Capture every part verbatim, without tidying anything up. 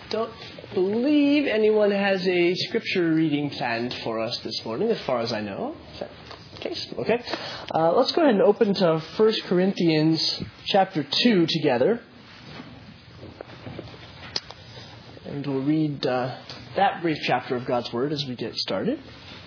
don't believe anyone has a scripture reading planned for us this morning, as far as I know. Is that the case? Okay. Uh, let's go ahead and open to First Corinthians chapter two together. And we'll read uh, that brief chapter of God's Word as we get started.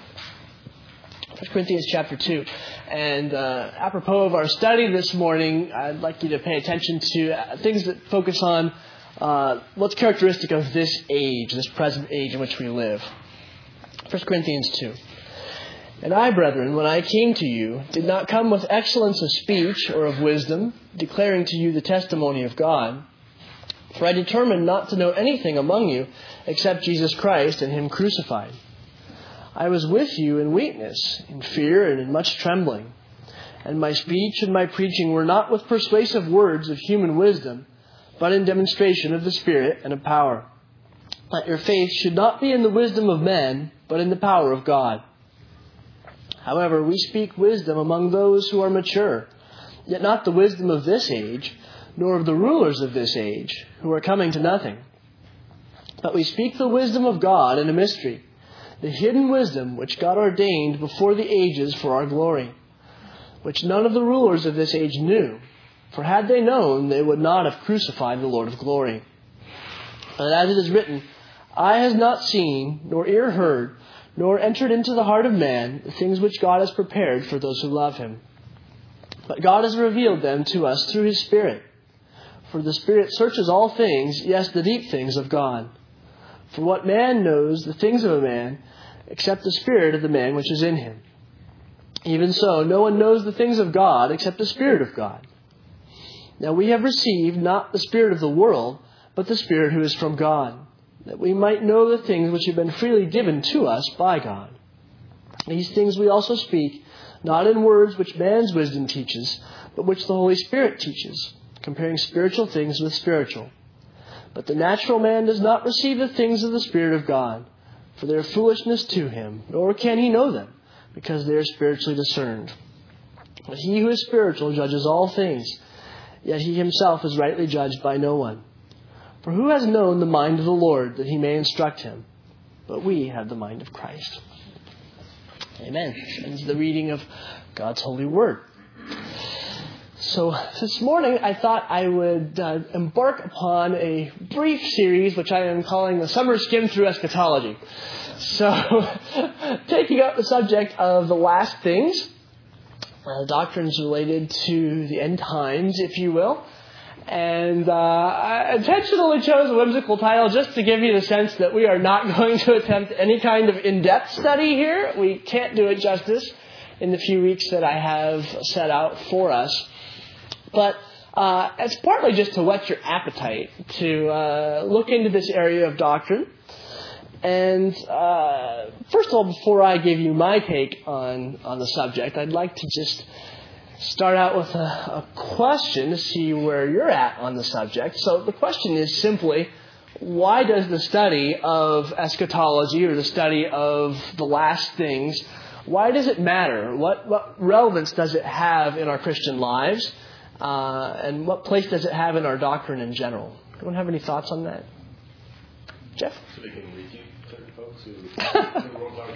First Corinthians chapter two. And uh, apropos of our study this morning, I'd like you to pay attention to uh, things that focus on uh, what's characteristic of this age, this present age in which we live. First Corinthians two. And I, brethren, when I came to you, did not come with excellence of speech or of wisdom, declaring to you the testimony of God. For I determined not to know anything among you except Jesus Christ and Him crucified. I was with you in weakness, in fear, and in much trembling. And my speech and my preaching were not with persuasive words of human wisdom, but in demonstration of the Spirit and of power. That your faith should not be in the wisdom of men, but in the power of God. However, we speak wisdom among those who are mature, yet not the wisdom of this age, nor of the rulers of this age, who are coming to nothing. But we speak the wisdom of God in a mystery, the hidden wisdom which God ordained before the ages for our glory, which none of the rulers of this age knew. For had they known, they would not have crucified the Lord of glory. And as it is written, eye has not seen, nor ear heard, nor entered into the heart of man the things which God has prepared for those who love Him. But God has revealed them to us through His Spirit. For the Spirit searches all things, yes, the deep things of God. For what man knows the things of a man, except the spirit of the man which is in him? Even so, no one knows the things of God except the Spirit of God. Now we have received not the spirit of the world, but the Spirit who is from God, that we might know the things which have been freely given to us by God. These things we also speak, not in words which man's wisdom teaches, but which the Holy Spirit teaches, comparing spiritual things with spiritual. But the natural man does not receive the things of the Spirit of God, for they are foolishness to him, nor can he know them, because they are spiritually discerned. But he who is spiritual judges all things, yet he himself is rightly judged by no one. For who has known the mind of the Lord, that he may instruct him? But we have the mind of Christ. Amen. This is the reading of God's holy word. So this morning I thought I would uh, embark upon a brief series which I am calling the Summer Skim Through Eschatology. So taking up the subject of the last things, uh, doctrines related to the end times, if you will. And uh, I intentionally chose a whimsical title just to give you the sense that we are not going to attempt any kind of in-depth study here. We can't do it justice in the few weeks that I have set out for us. But uh, it's partly just to whet your appetite to uh, look into this area of doctrine. And uh, first of all, before I give you my take on, on the subject, I'd like to just start out with a, a question to see where you're at on the subject. So the question is simply, why does the study of eschatology or the study of the last things, why does it matter? What, what relevance does it have in our Christian lives? Uh, and what place does it have in our doctrine in general? Anyone have any thoughts on that? Jeff? So they can read you, certain folks who the world's already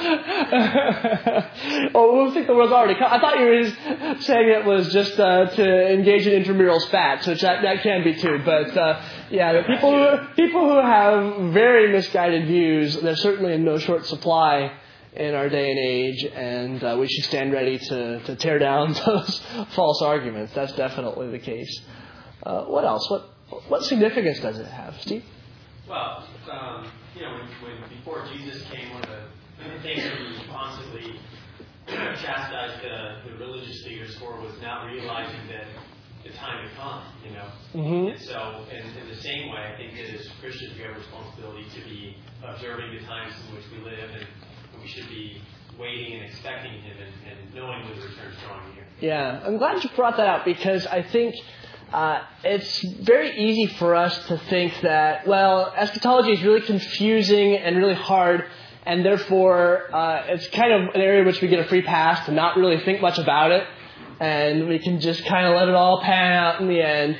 come? Oh, who think the world's already come? I thought you were just saying it was just uh, to engage in intramural spats, which that, that can be too. But uh, yeah, the people who, people who have very misguided views, they're certainly in no short supply in our day and age, and uh, we should stand ready to, to tear down those false arguments. That's definitely the case. Uh, what else? What what significance does it have, Steve? Well, um, you know, when, when before Jesus came, one of the things that he constantly chastised the, the religious leaders for was not realizing that the time had come, you know. Mm-hmm. And so, in, in the same way, I think that as Christians we have a responsibility to be observing the times in which we live, and we should be waiting and expecting Him and, and knowing when the return is drawing near. Yeah, I'm glad you brought that out, because I think uh, it's very easy for us to think that, well, eschatology is really confusing and really hard, and therefore uh, it's kind of an area in which we get a free pass to not really think much about it, and we can just kind of let it all pan out in the end.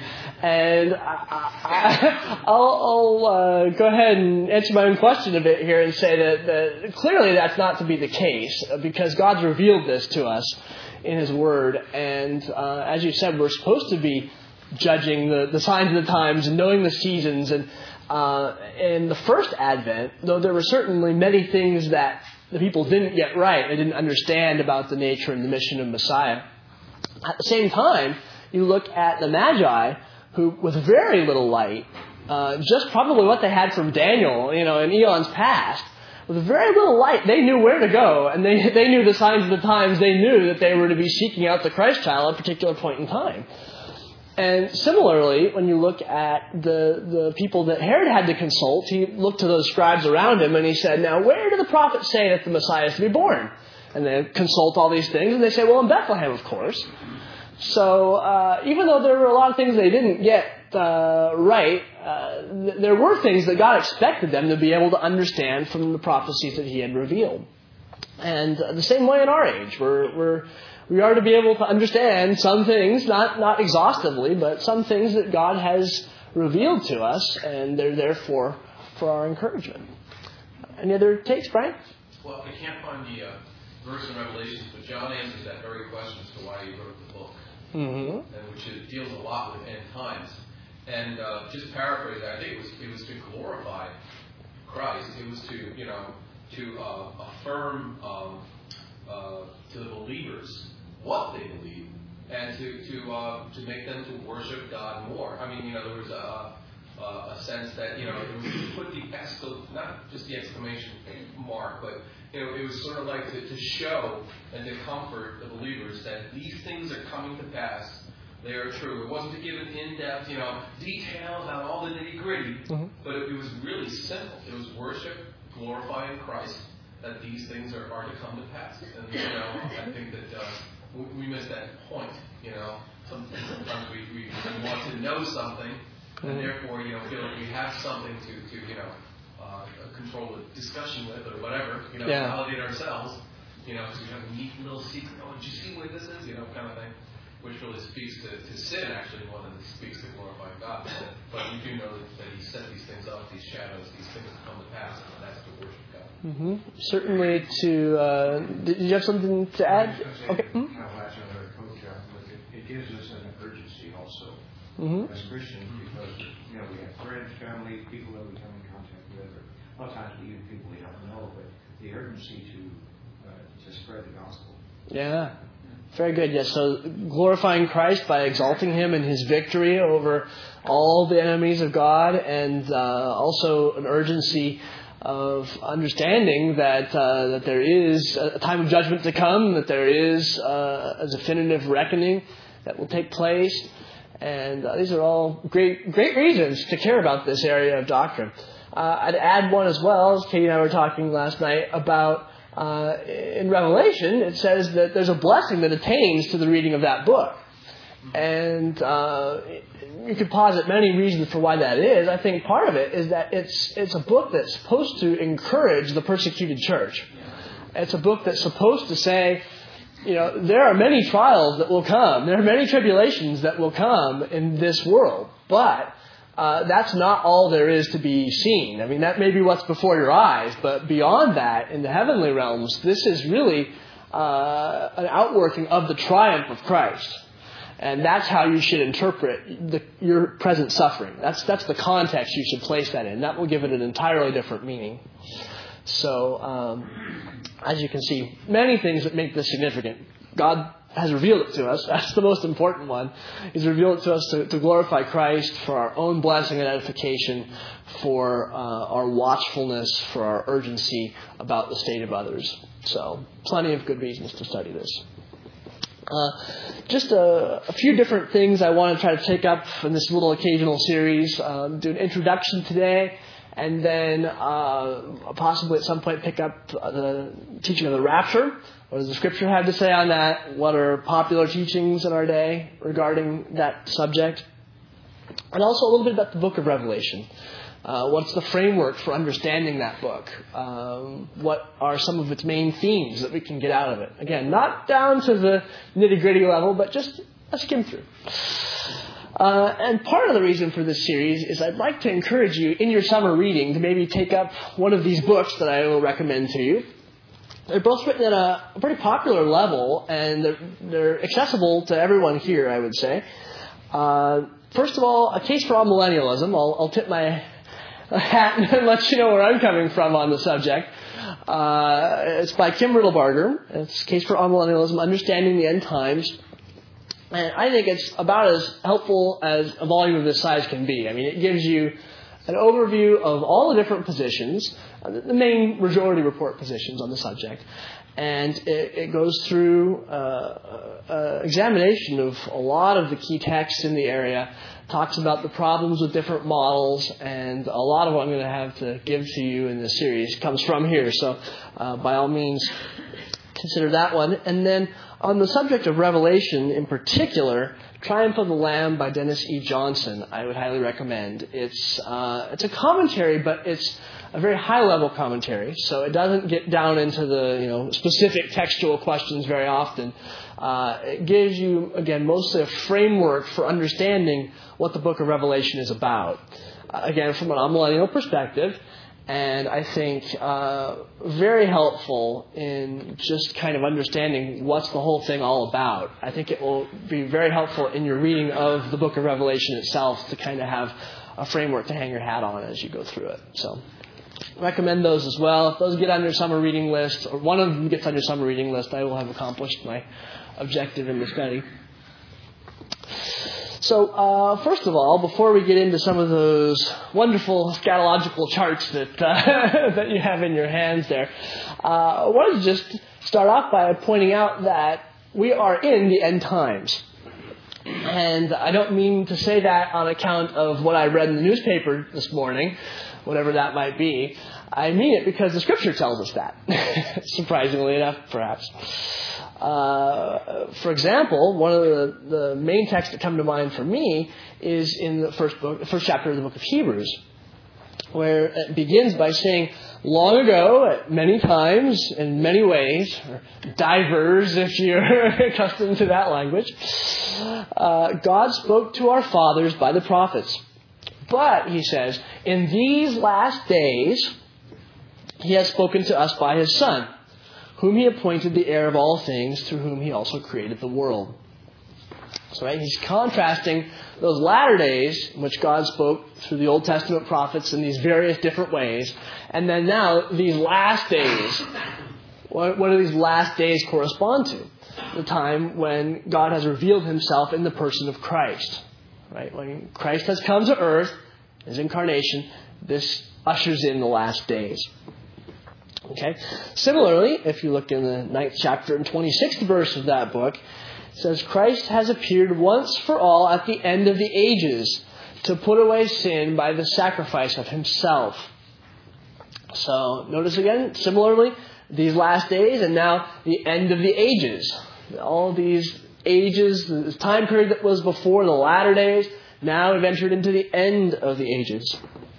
And I, I, I'll, I'll uh, go ahead and answer my own question a bit here and say that, that clearly that's not to be the case, because God's revealed this to us in His Word. And uh, as you said, we're supposed to be judging the, the signs of the times and knowing the seasons. And uh, in the first Advent, though there were certainly many things that the people didn't get right, they didn't understand about the nature and the mission of Messiah. At the same time, you look at the Magi, who, with very little light, uh, just probably what they had from Daniel, you know, in eons past, with very little light, they knew where to go, and they they knew the signs of the times. They knew that they were to be seeking out the Christ child at a particular point in time. And similarly, when you look at the, the people that Herod had to consult, he looked to those scribes around him and he said, now, where do the prophets say that the Messiah is to be born? And they consult all these things, and they say, well, in Bethlehem, of course. So uh, even though there were a lot of things they didn't get uh, right, uh, th- there were things that God expected them to be able to understand from the prophecies that He had revealed. And uh, the same way in our age, we're, we're we are to be able to understand some things, not not exhaustively, but some things that God has revealed to us, and they're there for, for our encouragement. Any other takes, Brian? Well, I can't find the uh, verse in Revelation, but John answers that very question as to why he wrote the book, mm-hmm. and which it deals a lot with end times. And uh, just paraphrasing, I think it was it was to glorify Christ. It was to you know to uh, affirm um, uh, to the believers what they believe, and to to uh, to make them to worship God more. I mean, you know, there was a uh, a sense that you know it was to put the exclam- not just the exclamation mark, but you know, it was sort of like to, to show and to comfort the believers that these things are coming to pass. They are true. It wasn't to give an in-depth, you know, details on all the nitty-gritty, mm-hmm. but it, it was really simple. It was worship, glorifying Christ, that these things are, are to come to pass. And, you know, I think that uh, we, we miss that point, you know. Sometimes, sometimes we, we, we want to know something, mm-hmm. and therefore, you know, feel like we have something to, to you know, uh, control the discussion with or whatever, you know, yeah. validate ourselves, you know, because we have a neat little secret. Oh, did you see what this is? You know, kind of thing. Which really speaks to, to sin, actually, more than it speaks to glorifying God. But you do know that, that He set these things up, these shadows, these things that come to pass, and that's to worship God. Mm-hmm. Certainly to... Uh, did you have something to add? Okay. Mm-hmm. Kind of latch on to Coach John, but it, it gives us an urgency also mm-hmm. as Christians, because, you know, we have friends, family, people that we come in contact with, or a lot of times even people we don't know, but the urgency to uh, to spread the gospel. Yeah. Very good, yes. So glorifying Christ by exalting Him in His victory over all the enemies of God, and uh, also an urgency of understanding that uh, that there is a time of judgment to come, that there is uh, a definitive reckoning that will take place. And uh, these are all great great reasons to care about this area of doctrine. Uh, I'd add one as well, as Katie and I were talking last night about Uh, in Revelation, it says that there's a blessing that attains to the reading of that book. And uh, you could posit many reasons for why that is. I think part of it is that it's it's a book that's supposed to encourage the persecuted church. It's a book that's supposed to say, you know, there are many trials that will come. There are many tribulations that will come in this world. But Uh, that's not all there is to be seen. I mean, that may be what's before your eyes, but beyond that, in the heavenly realms, this is really uh, an outworking of the triumph of Christ. And that's how you should interpret the, your present suffering. That's that's the context you should place that in. That will give it an entirely different meaning. So, um, as you can see, many things that make this significant. God has revealed it to us. That's the most important one. He's revealed it to us to, to glorify Christ, for our own blessing and edification, for uh, our watchfulness, for our urgency about the state of others. So, plenty of good reasons to study this. Uh, just a, a few different things I want to try to take up in this little occasional series. Um, do an introduction today, and then uh, possibly at some point pick up the teaching of the rapture. What does the Scripture have to say on that? What are popular teachings in our day regarding that subject? And also a little bit about the book of Revelation. Uh, what's the framework for understanding that book? Um, what are some of its main themes that we can get out of it? Again, not down to the nitty-gritty level, but just a skim through. Uh, and part of the reason for this series is I'd like to encourage you in your summer reading to maybe take up one of these books that I will recommend to you. They're both written at a pretty popular level, and they're, they're accessible to everyone here, I would say. Uh, first of all, A Case for Amillennialism. I'll, I'll tip my hat and let you know where I'm coming from on the subject. Uh, it's by Kim Riddlebarger. It's A Case for Amillennialism, Understanding the End Times. And I think it's about as helpful as a volume of this size can be. I mean, it gives you an overview of all the different positions, the main majority report positions on the subject. And it, it goes through uh, uh, examination of a lot of the key texts in the area, talks about the problems with different models, and a lot of what I'm going to have to give to you in this series comes from here. So uh, by all means, consider that one. And then on the subject of Revelation in particular, Triumph of the Lamb by Dennis E. Johnson, I would highly recommend. It's uh, it's a commentary, but it's a very high-level commentary, so it doesn't get down into the you know specific textual questions very often. Uh, it gives you, again, mostly a framework for understanding what the book of Revelation is about. Uh, again, from an amillennial perspective, and I think uh, very helpful in just kind of understanding what's the whole thing all about. I think it will be very helpful in your reading of the book of Revelation itself to kind of have a framework to hang your hat on as you go through it. So recommend those as well. If those get on your summer reading list, or one of them gets on your summer reading list, I will have accomplished my objective in the study. So, uh, first of all, before we get into some of those wonderful scatological charts that uh, that you have in your hands there, uh, I wanted to just start off by pointing out that we are in the end times. And I don't mean to say that on account of what I read in the newspaper this morning, whatever that might be. I mean it because the Scripture tells us that, surprisingly enough, perhaps. Uh, for example, one of the, the main texts that come to mind for me is in the first book, the first chapter of the book of Hebrews, where it begins by saying, long ago, at many times, in many ways, or divers if you're accustomed to that language, uh, God spoke to our fathers by the prophets. But, he says, in these last days, he has spoken to us by his Son, whom he appointed the heir of all things, through whom he also created the world. So right, he's contrasting those latter days in which God spoke through the Old Testament prophets in these various different ways, and then now these last days. What, what do these last days correspond to? The time when God has revealed himself in the person of Christ. Right? When Christ has come to earth, his incarnation, this ushers in the last days. Okay. Similarly, if you look in the ninth chapter and twenty-sixth verse of that book, it says, Christ has appeared once for all at the end of the ages to put away sin by the sacrifice of himself. So, notice again, similarly, these last days and now the end of the ages. All these ages, the time period that was before the latter days, now we've entered into the end of the ages.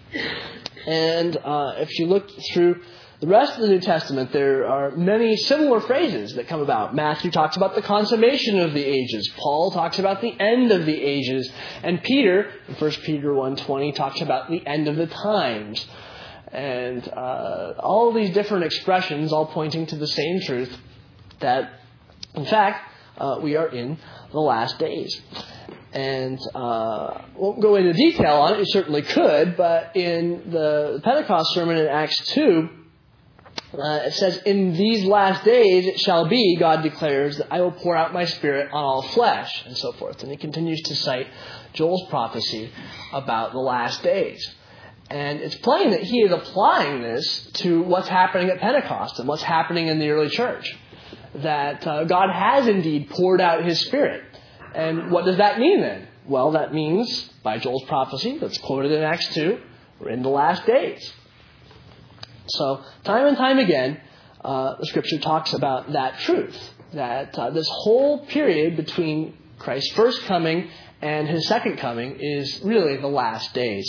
And uh, if you look through the rest of the New Testament, there are many similar phrases that come about. Matthew talks about the consummation of the ages. Paul talks about the end of the ages. And Peter, in First Peter one twenty, talks about the end of the times. And uh, all of these different expressions, all pointing to the same truth, that, in fact, uh, we are in the last days. And uh, won't go into detail on it. You certainly could. But in the Pentecost sermon in Acts two, Uh, it says, in these last days it shall be, God declares, that I will pour out my Spirit on all flesh, and so forth. And he continues to cite Joel's prophecy about the last days. And it's plain that he is applying this to what's happening at Pentecost and what's happening in the early church. That uh, God has indeed poured out his Spirit. And what does that mean then? Well, that means, by Joel's prophecy that's quoted in Acts two, we're in the last days. So, time and time again, uh, the Scripture talks about that truth, that uh, this whole period between Christ's first coming and his second coming is really the last days.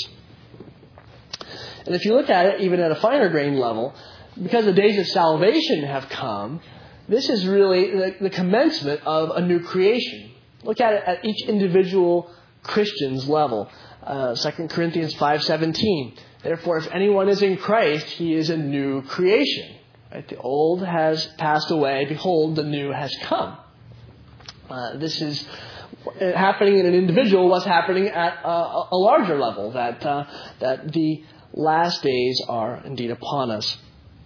And if you look at it, even at a finer grain level, because the days of salvation have come, this is really the, the commencement of a new creation. Look at it at each individual Christians level. Uh, Second Corinthians five seventeen. Therefore, if anyone is in Christ, he is a new creation. Right? The old has passed away. Behold, the new has come. Uh, this is happening in an individual. What's happening at uh, a larger level? That uh, that the last days are indeed upon us.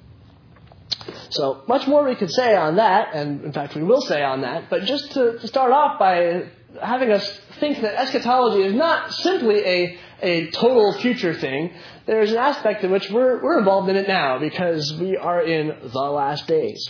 So much more we could say on that, and in fact we will say on that. But just to, to start off by having us think that eschatology is not simply a a total future thing. There's an aspect in which we're we're involved in it now because we are in the last days.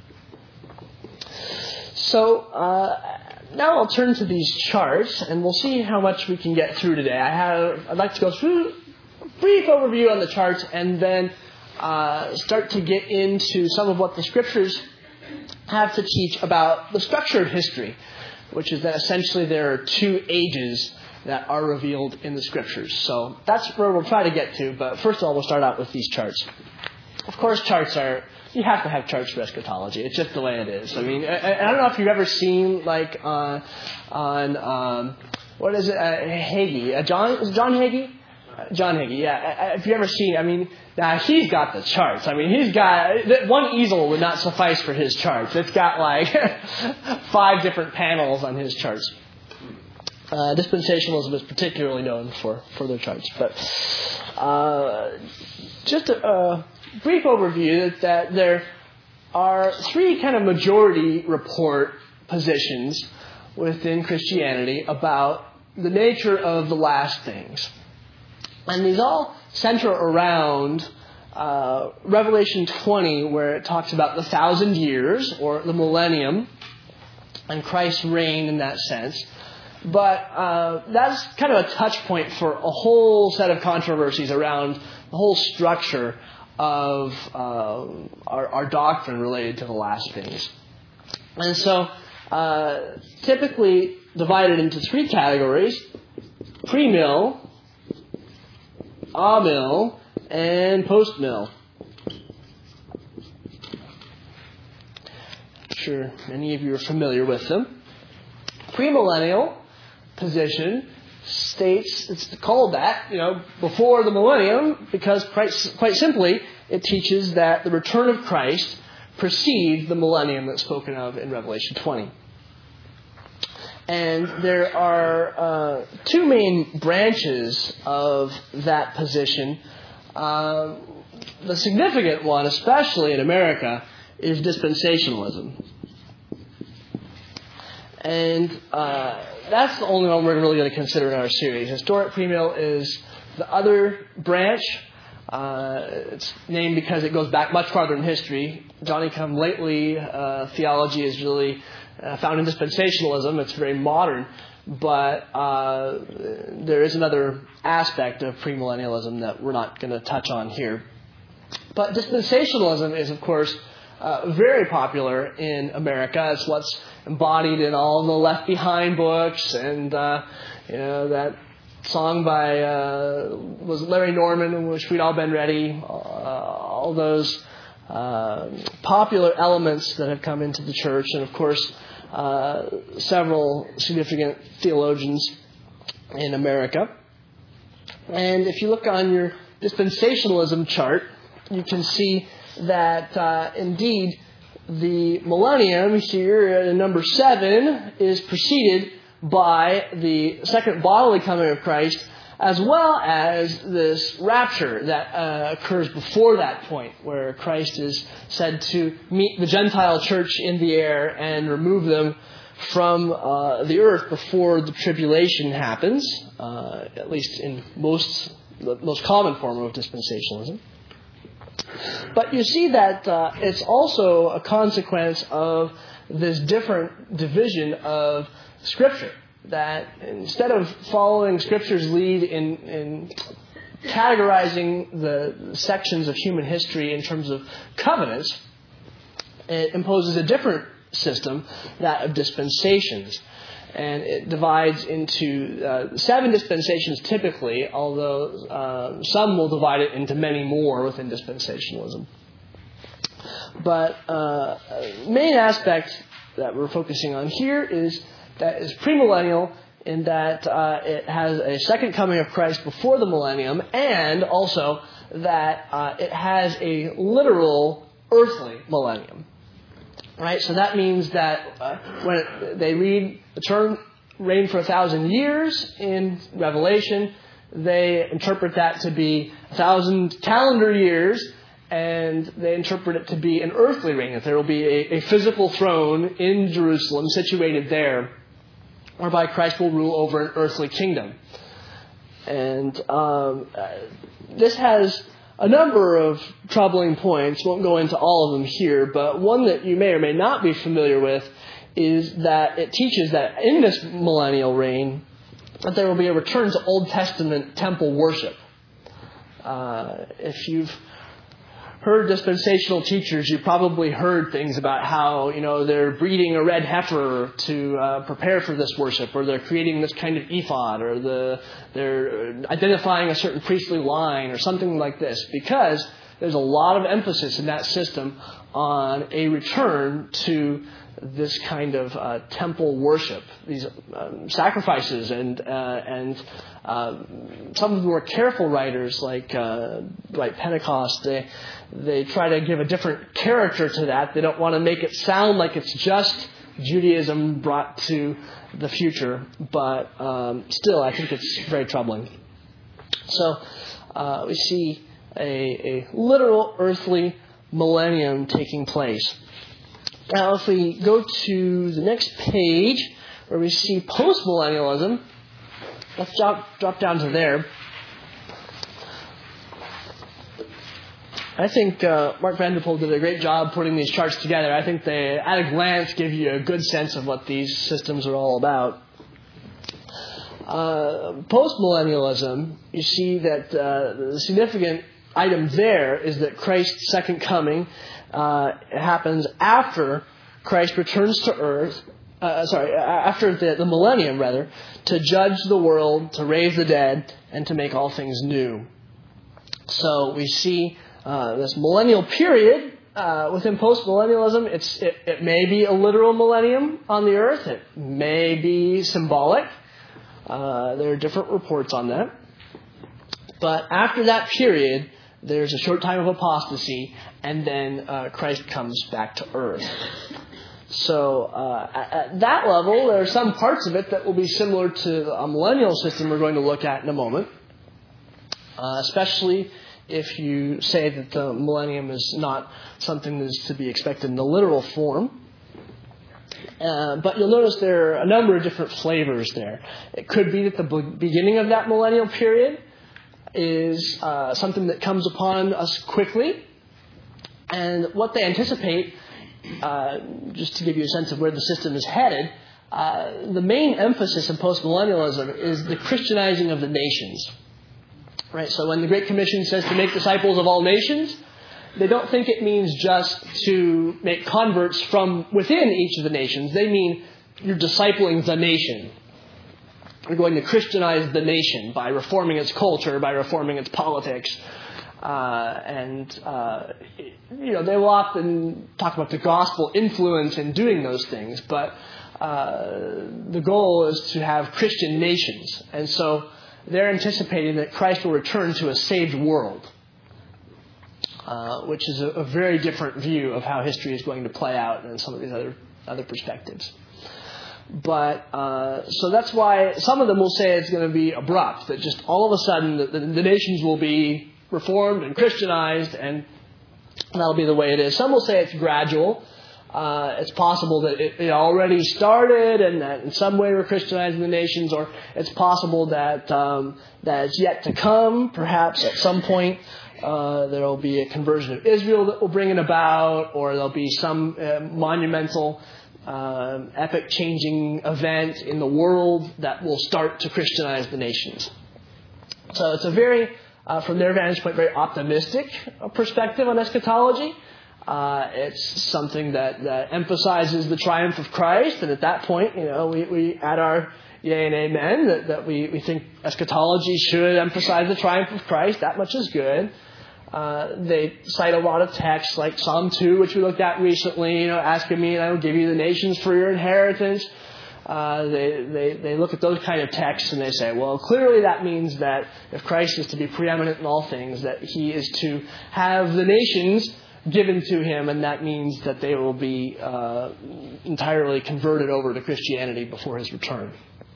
So uh, now I'll turn to these charts, and we'll see how much we can get through today. I have I'd like to go through a brief overview on the charts, and then uh, start to get into some of what the scriptures have to teach about the structure of history, which is that essentially there are two ages that are revealed in the scriptures. So that's where we'll try to get to. But first of all, we'll start out with these charts. Of course, charts are, you have to have charts for eschatology. It's just the way it is. I mean, I, I don't know if you've ever seen, like, uh, on, um, what is it, uh, Hagee. Uh, John, is it John Hagee? Uh, John Hagee, yeah. If you've ever seen, I mean, now he's got the charts. I mean, he's got, one easel would not suffice for his charts. It's got, like, five different panels on his charts. Uh, dispensationalism is particularly known for, for their charts. But uh, just a, a brief overview that there are three kind of majority report positions within Christianity about the nature of the last things. And these all center around uh, Revelation twenty, where it talks about the thousand years, or the millennium, and Christ's reign in that sense. But uh, that's kind of a touch point for a whole set of controversies around the whole structure of uh, our, our doctrine related to the last things. And so, uh, typically divided into three categories: pre-mill, a-mill, and post-mill. I'm sure many of you are familiar with them. Premillennial position states, it's called that, you know, before the millennium, because quite, quite simply, it teaches that the return of Christ precedes the millennium that's spoken of in Revelation twenty. And there are uh, two main branches of that position. Uh, the significant one, especially in America, is dispensationalism. And uh, that's the only one we're really going to consider in our series. Historic premill is the other branch. Uh, it's named because it goes back much farther in history. Johnny-come-lately uh, theology is really uh, found in dispensationalism. It's very modern. But uh, there is another aspect of premillennialism that we're not going to touch on here. But dispensationalism is, of course, uh, very popular in America. It's what's embodied in all the Left Behind books, and uh, you know that song by uh, was Larry Norman, "Wish We'd All Been Ready." Uh, all those uh, popular elements that have come into the church, and of course, uh, several significant theologians in America. And if you look on your dispensationalism chart, you can see that uh, indeed the millennium here at number seven is preceded by the second bodily coming of Christ, as well as this rapture that uh, occurs before that point, where Christ is said to meet the Gentile church in the air and remove them from uh, the earth before the tribulation happens, uh, at least in most the most common form of dispensationalism. But you see that uh, it's also a consequence of this different division of Scripture. That instead of following Scripture's lead in, in categorizing the sections of human history in terms of covenants, it imposes a different system, that of dispensations. And it divides into uh, seven dispensations typically, although uh, some will divide it into many more within dispensationalism. But uh, main aspect that we're focusing on here is that is premillennial in that uh, it has a second coming of Christ before the millennium, and also that uh, it has a literal earthly millennium. Right? So that means that uh, when it, they read the term reign for a thousand years in Revelation, they interpret that to be a thousand calendar years, and they interpret it to be an earthly reign, that there will be a, a physical throne in Jerusalem situated there, whereby Christ will rule over an earthly kingdom. And um, this has a number of troubling points. Won't go into all of them here, but one that you may or may not be familiar with is that it teaches that in this millennial reign, that there will be a return to Old Testament temple worship. Uh, if you've heard dispensational teachers, you've probably heard things about how, you know, they're breeding a red heifer to uh, prepare for this worship, or they're creating this kind of ephod, or the, they're identifying a certain priestly line, or something like this, because there's a lot of emphasis in that system on a return to this kind of uh, temple worship, these um, sacrifices, and uh, and uh, some of the more careful writers, like uh, like Pentecost, they they try to give a different character to that. They don't want to make it sound like it's just Judaism brought to the future, but um, still, I think it's very troubling. So uh, we see a, a literal earthly millennium taking place. Now, if we go to the next page, where we see postmillennialism, let's drop, drop down to there. I think uh, Mark Vanderpool did a great job putting these charts together. I think they, at a glance, give you a good sense of what these systems are all about. Uh, postmillennialism, you see that uh, the significant item there is that Christ's second coming Uh, it happens after Christ returns to earth, uh, sorry, after the, the millennium, rather, to judge the world, to raise the dead, and to make all things new. So we see uh, this millennial period uh, within postmillennialism. It's, it, it may be a literal millennium on the earth. It may be symbolic. Uh, there are different reports on that. But after that period, there's a short time of apostasy, and then uh, Christ comes back to earth. So uh, at, at that level, there are some parts of it that will be similar to a millennial system we're going to look at in a moment, uh, especially if you say that the millennium is not something that is to be expected in the literal form. Uh, but you'll notice there are a number of different flavors there. It could be that the beginning of that millennial period is uh, something that comes upon us quickly. And what they anticipate, uh, just to give you a sense of where the system is headed, uh, the main emphasis in postmillennialism is the Christianizing of the nations. Right? So when the Great Commission says to make disciples of all nations, they don't think it means just to make converts from within each of the nations. They mean you're discipling the nation. You're going to Christianize the nation by reforming its culture, by reforming its politics. Uh, and, uh, you know, they will often talk about the gospel influence in doing those things, but uh, the goal is to have Christian nations. And so they're anticipating that Christ will return to a saved world, uh, which is a, a very different view of how history is going to play out than some of these other, other perspectives. But, uh, so that's why some of them will say it's going to be abrupt, that just all of a sudden the, the, the nations will be reformed and Christianized, and that'll be the way it is. Some will say it's gradual. Uh, it's possible that it, it already started and that in some way we're Christianizing the nations, or it's possible that, um, that it's yet to come. Perhaps at some point uh, there will be a conversion of Israel that will bring it about, or there'll be some uh, monumental Uh, epic-changing event in the world that will start to Christianize the nations. So it's a very, uh, from their vantage point, very optimistic perspective on eschatology. Uh, it's something that, that emphasizes the triumph of Christ, and at that point, you know, we, we add our yay and amen that, that we, we think eschatology should emphasize the triumph of Christ. That much is good. Uh, they cite a lot of texts like Psalm two, which we looked at recently, you know, asking me and I will give you the nations for your inheritance. uh, they, they, they look at those kind of texts and they say, well, clearly that means that if Christ is to be preeminent in all things, that he is to have the nations given to him, and that means that they will be uh, entirely converted over to Christianity before his return.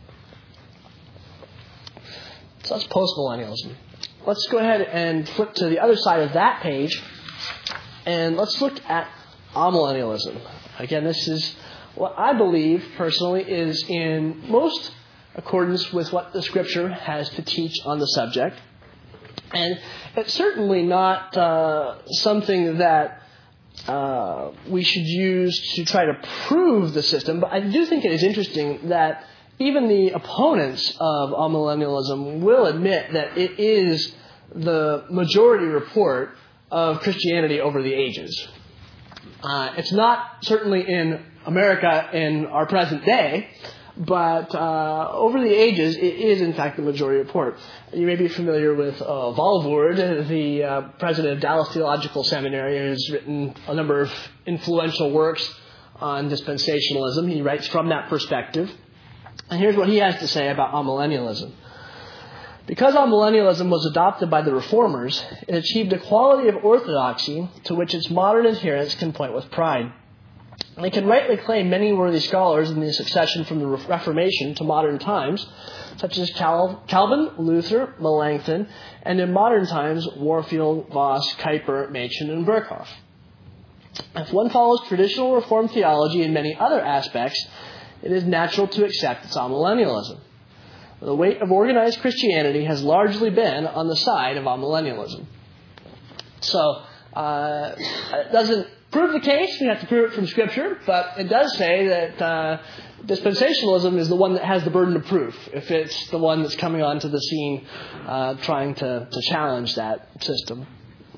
So that's postmillennialism. Let's go ahead and flip to the other side of that page, and let's look at amillennialism. Again, this is what I believe, personally, is in most accordance with what the Scripture has to teach on the subject. And it's certainly not uh, something that uh, we should use to try to prove the system, but I do think it is interesting that even the opponents of amillennialism will admit that it is the majority report of Christianity over the ages. Uh, it's not certainly in America in our present day, but uh, over the ages, it is in fact the majority report. You may be familiar with uh, Walvoord, the uh, president of Dallas Theological Seminary, who's written a number of influential works on dispensationalism. He writes from that perspective. And here's what he has to say about amillennialism. Because amillennialism was adopted by the Reformers, it achieved a quality of orthodoxy to which its modern adherents can point with pride. They can rightly claim many worthy scholars in the succession from the Reformation to modern times, such as Cal- Calvin, Luther, Melanchthon, and in modern times, Warfield, Voss, Kuyper, Machen, and Berkhoff. If one follows traditional Reformed theology in many other aspects, it is natural to accept its amillennialism. The weight of organized Christianity has largely been on the side of amillennialism. So, uh, it doesn't prove the case. We have to prove it from Scripture, but it does say that uh, dispensationalism is the one that has the burden of proof, if it's the one that's coming onto the scene uh, trying to, to challenge that system.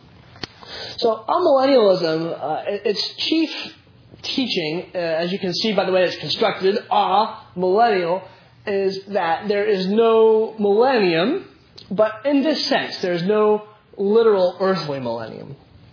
So, amillennialism, uh, its chief teaching, uh, as you can see by the way it's constructed, ah, millennial, is that there is no millennium, but in this sense, there's no literal earthly millennium.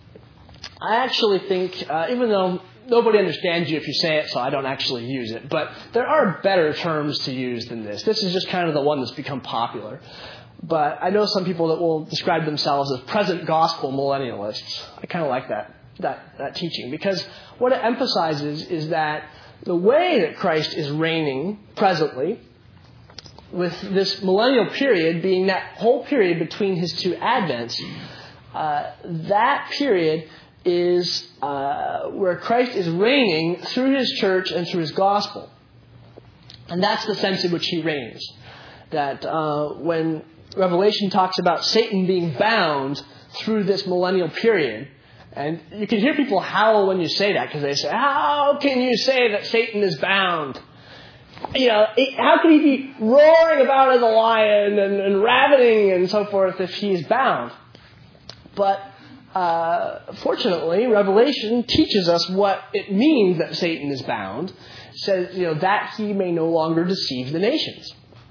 I actually think, uh, even though nobody understands you if you say it, so I don't actually use it, but there are better terms to use than this. This is just kind of the one that's become popular. But I know some people that will describe themselves as present gospel millennialists. I kind of like that, that, that teaching, because what it emphasizes is that the way that Christ is reigning presently, with this millennial period being that whole period between his two advents, uh, that period is uh, where Christ is reigning through his church and through his gospel. And that's the sense in which he reigns. That uh, when Revelation talks about Satan being bound through this millennial period, and you can hear people howl when you say that, because they say, how can you say that Satan is bound? You know, how can he be roaring about as a lion and, and ravening and so forth if he is bound? But uh, fortunately, Revelation teaches us what it means that Satan is bound. It says, you know, that he may no longer deceive the nations.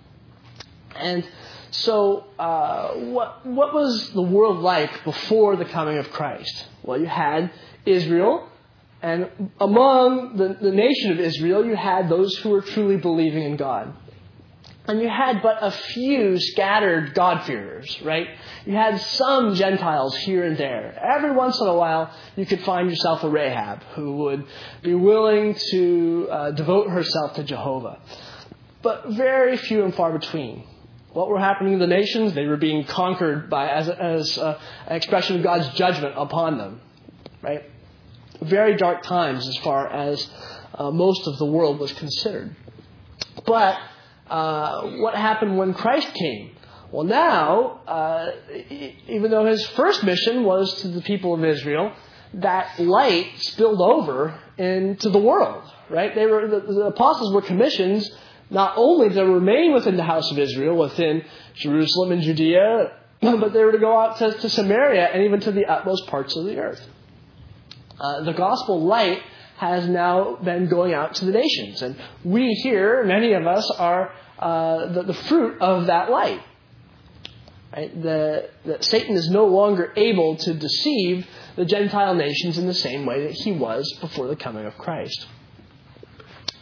And so, uh, what what was the world like before the coming of Christ? Well, you had Israel. And among the, the nation of Israel, you had those who were truly believing in God. And you had but a few scattered God-fearers, right? You had some Gentiles here and there. Every once in a while, you could find yourself a Rahab who would be willing to uh, devote herself to Jehovah. But very few and far between. What were happening in the nations? They were being conquered by as, as uh, an expression of God's judgment upon them, right? Very dark times as far as uh, most of the world was considered. But uh, what happened when Christ came? Well, now, uh, even though his first mission was to the people of Israel, that light spilled over into the world, right? They were the, the apostles were commissioned not only to remain within the house of Israel, within Jerusalem and Judea, but they were to go out to, to Samaria and even to the utmost parts of the earth. Uh, the gospel light has now been going out to the nations. And we here, many of us, are uh, the, the fruit of that light. Right? The, the, Satan is no longer able to deceive the Gentile nations in the same way that he was before the coming of Christ.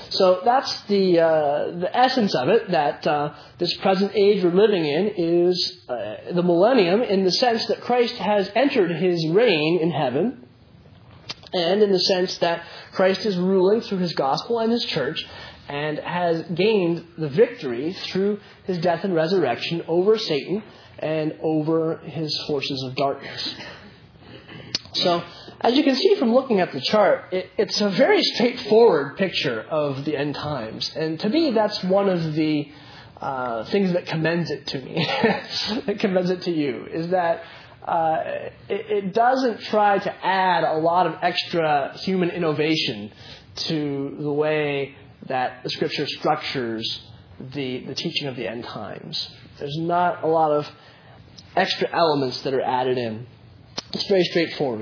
So that's the uh, the essence of it, that uh, this present age we're living in is uh, the millennium, in the sense that Christ has entered his reign in heaven, and in the sense that Christ is ruling through his gospel and his church, and has gained the victory through his death and resurrection over Satan and over his forces of darkness. So, as you can see from looking at the chart, it, it's a very straightforward picture of the end times. And to me, that's one of the uh, things that commends it to me, that commends it to you, is that uh, it, it doesn't try to add a lot of extra human innovation to the way that the Scripture structures the, the teaching of the end times. There's not a lot of extra elements that are added in. It's very straightforward.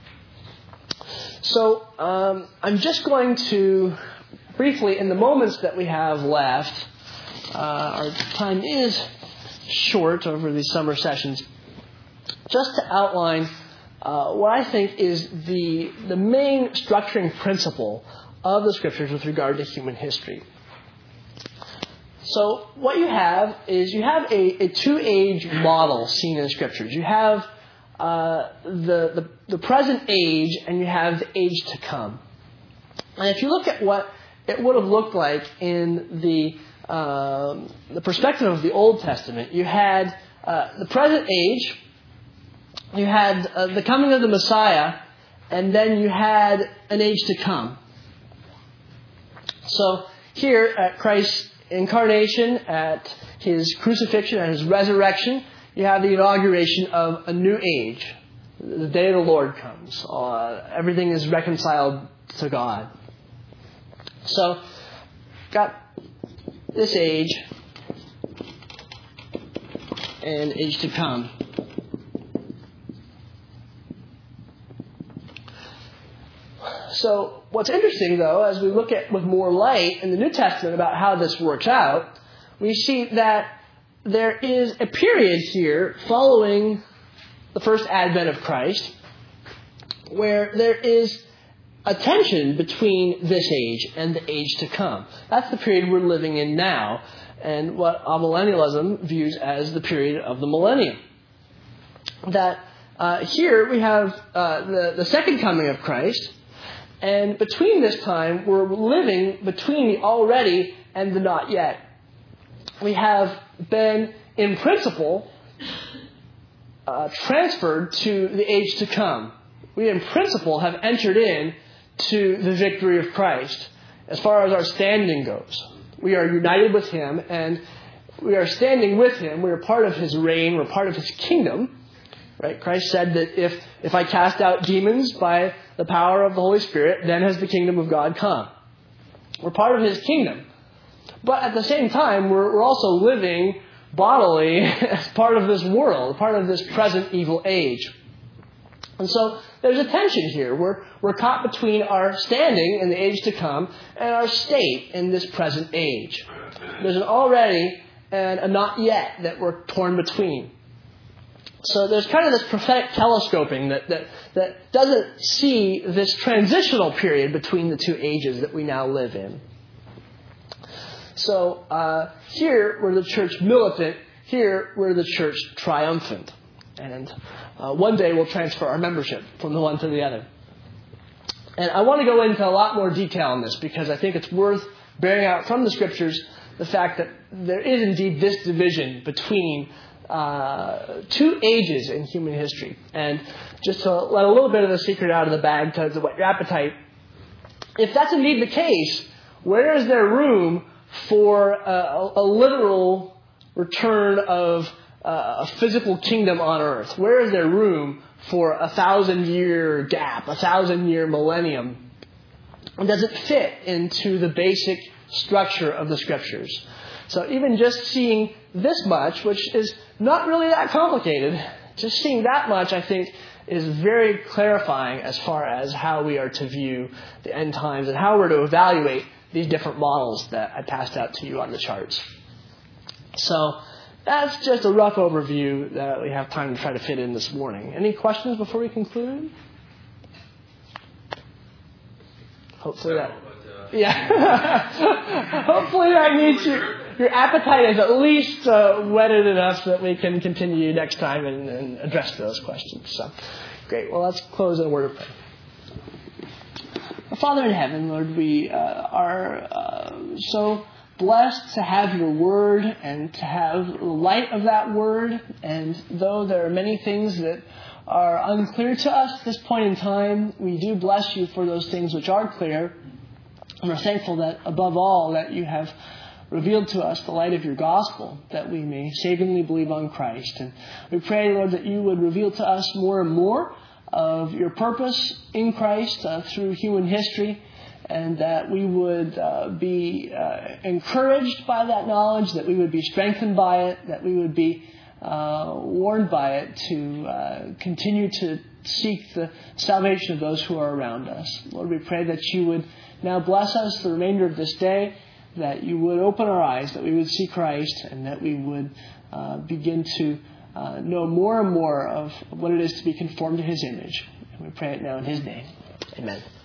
So um, I'm just going to briefly, in the moments that we have left, uh, our time is short over these summer sessions, just to outline uh, what I think is the the main structuring principle of the Scriptures with regard to human history. So what you have is you have a, a two-age model seen in the Scriptures. You have uh, the, the the present age, and you have the age to come. And if you look at what it would have looked like in the um, the perspective of the Old Testament, you had uh, the present age, you had uh, the coming of the Messiah, and then you had an age to come. So here at Christ's incarnation, at his crucifixion, and his resurrection, you have the inauguration of a new age. The day of the Lord comes. Uh, everything is reconciled to God. So, got this age and age to come. So, what's interesting, though, as we look at with more light in the New Testament about how this works out, we see that there is a period here following the first advent of Christ where there is a tension between this age and the age to come. That's the period we're living in now, and what amillennialism views as the period of the millennium. That uh, here we have uh, the, the second coming of Christ, and between this time, we're living between the already and the not yet. We have been, in principle, uh, transferred to the age to come. We, in principle, have entered in to the victory of Christ as far as our standing goes. We are united with him, and we are standing with him. We are part of his reign. We're part of his kingdom. Right? Christ said that if, if I cast out demons by the power of the Holy Spirit, then has the kingdom of God come. We're part of his kingdom. But at the same time, we're, we're also living bodily as part of this world, part of this present evil age. And so there's a tension here. We're, we're caught between our standing in the age to come and our state in this present age. There's an already and a not yet that we're torn between. So there's kind of this prophetic telescoping that, that, that doesn't see this transitional period between the two ages that we now live in. So uh, here we're the church militant, here we're the church triumphant. And uh, one day we'll transfer our membership from the one to the other. And I want to go into a lot more detail on this because I think it's worth bearing out from the Scriptures the fact that there is indeed this division between Uh, two ages in human history. And just to let a little bit of the secret out of the bag to, to whet your appetite, if that's indeed the case, where is there room for a, a literal return of uh, a physical kingdom on earth? Where is there room for a thousand year gap, a thousand year millennium? And does it fit into the basic structure of the Scriptures? So even just seeing this much, which is not really that complicated, just seeing that much, I think, is very clarifying as far as how we are to view the end times and how we're to evaluate these different models that I passed out to you on the charts. So that's just a rough overview that we have time to try to fit in this morning. Any questions before we conclude? Hopefully that... But, uh, Yeah. Hopefully that means your, your appetite is at least uh, whetted enough so that we can continue next time and, and address those questions. So, great. Well, let's close in a word of prayer. Father in heaven, Lord, we uh, are uh, so blessed to have your word and to have the light of that word. And though there are many things that are unclear to us at this point in time, we do bless you for those things which are clear. And we're thankful that above all that you have revealed to us the light of your gospel, that we may savingly believe on Christ. And we pray, Lord, that you would reveal to us more and more of your purpose in Christ uh, through human history, and that we would uh, be uh, encouraged by that knowledge, that we would be strengthened by it, that we would be uh, warned by it to uh, continue to seek the salvation of those who are around us. Lord, we pray that you would now bless us the remainder of this day, that you would open our eyes, that we would see Christ, and that we would uh, begin to Uh, know more and more of what it is to be conformed to his image. And we pray it now in his name. Amen.